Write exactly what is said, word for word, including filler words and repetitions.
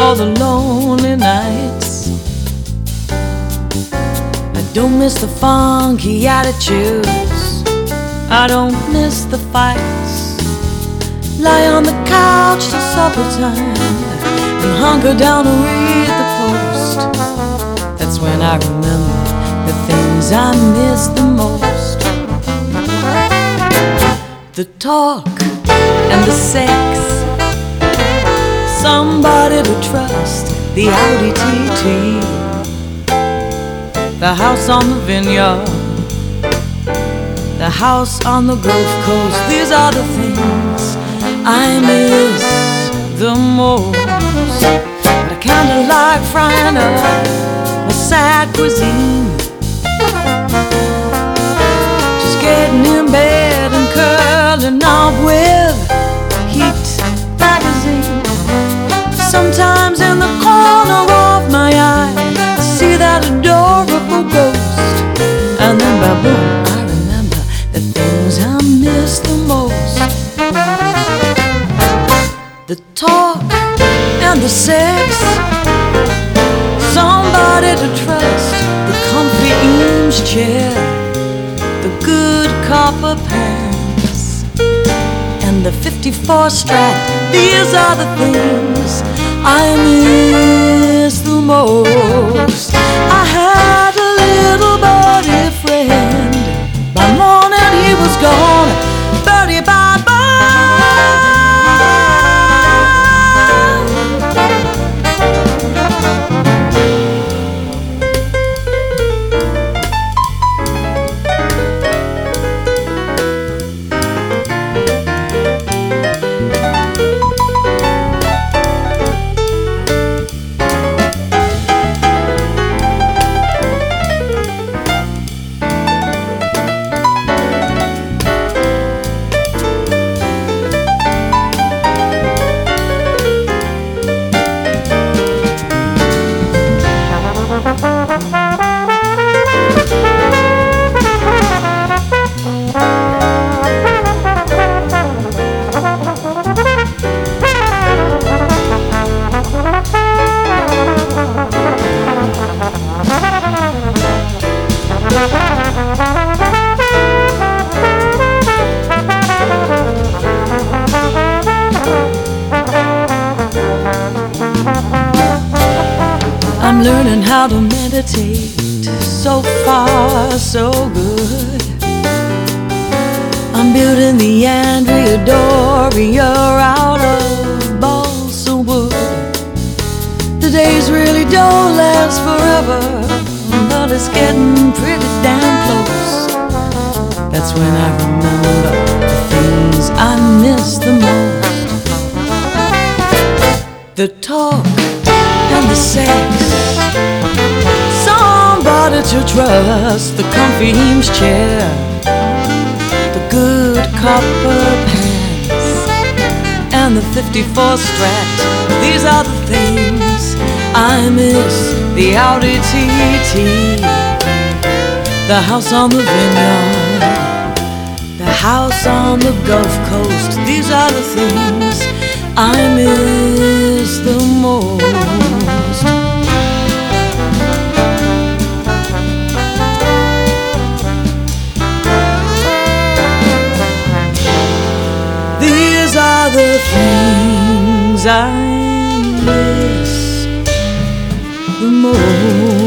all the lonely nights. I don't miss the funky attitudes, I don't miss the fights. Lie on the couch till supper time and hunker down and read the Post. That's when I remember the things I miss the most. The talk and the sex, somebody to trust, the Audi T T, the house on the vineyard, the house on the Gulf Coast. These are the things I miss the most. But I kinda like frying up my sad cuisine, just getting in bed and curling up with Heat magazine. Sometimes in the corner of my eye I see that adorable ghost, and then by boom I remember the things I miss the most. The talk and the sex, somebody to trust, the comfy Eames chair, the good copper pants, and the fifty-four Strat. These are the things I miss the most. I had a little buddy friend, by morning he was gone, birdie bye bye. I'm learning how to meditate, so far so good. I'm building the Andrea Doria out of balsa wood. The days really don't last forever, but it's getting pretty damn close. That's when I remember the things I miss the most. The talk and the sex, somebody to trust, the comfy Eames chair, the good copper pants, and the fifty-four Strat. These are the things I miss, the Audi T T, the house on the vineyard, the house on the Gulf Coast. These are the things I miss the most. These are the things I miss the most.